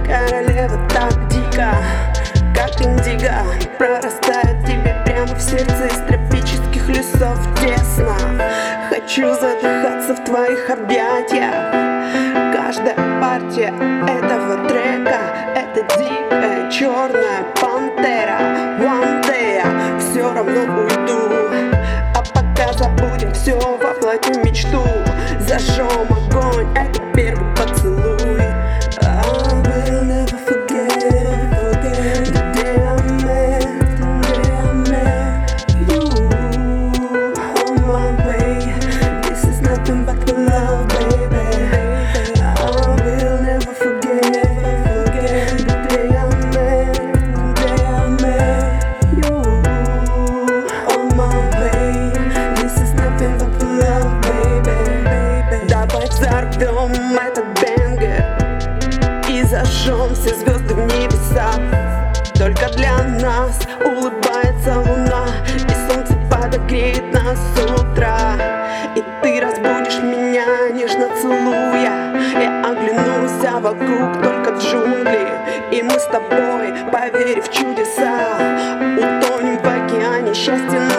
королева так дико, как индиго, прорастает тебе прямо в сердце из тропических лесов тесно. Хочу задыхаться в твоих объятиях. Каждая партия этого трека — это дикая черная пантера. One day я все равно уйду, а пока забудем все, воплотим мечту. Зажжем огонь, это первый поцелуй. I will never forget the day I met you on my way. This is nothing but the love, baby. I will never forget the day I met you on my way. This is nothing but the love, baby. Давай взорвем этот бенгер и зажжем все звезды в небесах. Только для нас улыбается луна, и солнце подогреет нас с утра. И ты разбудишь меня, нежно целуя. Я оглянулся вокруг, только джунгли, и мы с тобой, поверив в чудеса, утонем в океане счастья.